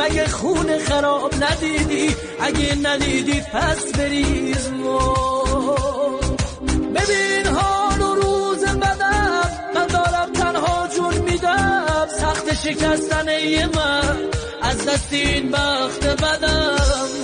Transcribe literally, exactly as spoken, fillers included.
مگه خون خراب ندیدی؟ اگه ندیدی پس بریز ببین حال و روز بدم، من دارم تنها جون میدم، سخت شکستن من از دست این بخت بدم.